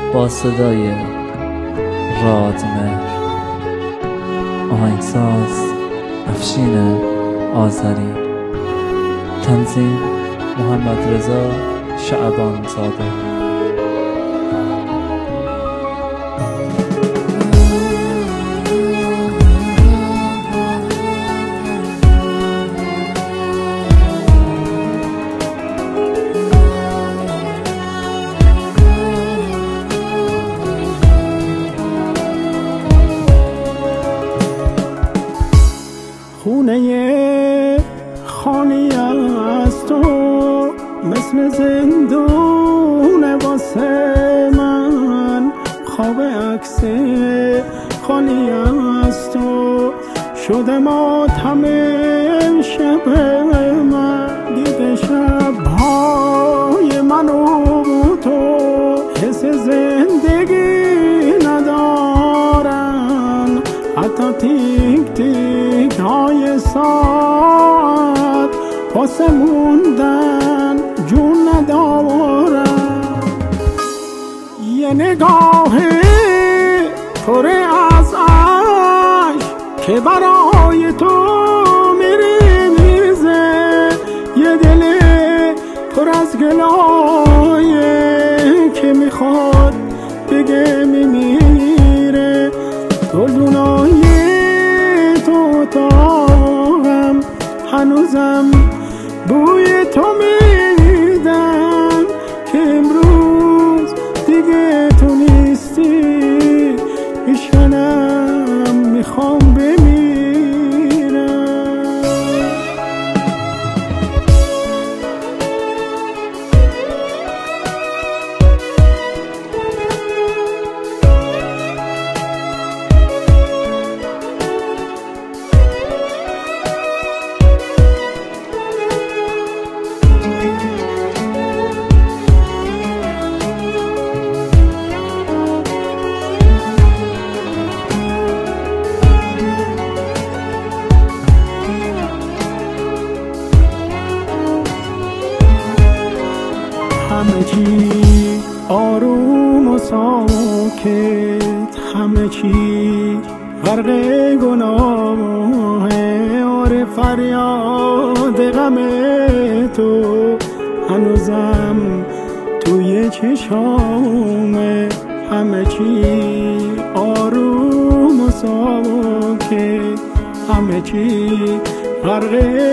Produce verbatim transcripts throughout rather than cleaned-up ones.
با صدای رادمهر، آهنگساز افشین آذری، تنظیم محمد رضا شعبان زاده. خونه خانی از تو مثل زندون واسه من، خواب عکس خالی از تو شده ماتم شب من. دیگه شب‌های من و تو حس زندگی ندارن، حتی تیک تیک های ساعت واسه موندن جون ندارن. یه نگاه پر از عشق که برای تو میری میزه، یه دل پر از گلایه که میخواد بگه میمیره. گلدونای تو اتاقم هنوزم بوی تو میدن که امروز دیگه تو نیستی، میشکنم میخوام بمیرم. همه چی آروم و ساکت، همه چی غرق گناهه. آره فریاد غم تو هنوزم توی چشامه. همه چی آروم و ساکت، همه چی غرق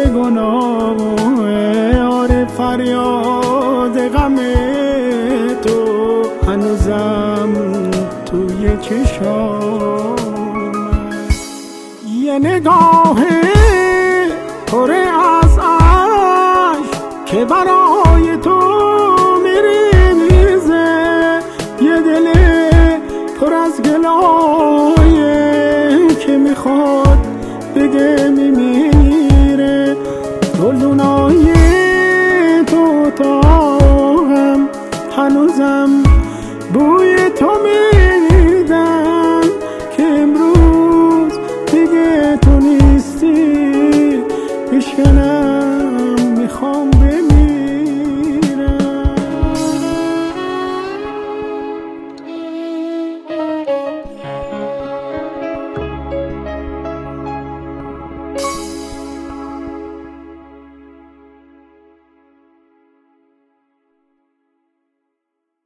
گناهه. آره فریاد غم تو هنوزم توی چشام. یه نگاه پر از عشق که برای تو میری میزه، یه دل پر از گلایه که میخواد بگه میمیره. گلدونای تو اتاقم هنوزم بوی تو می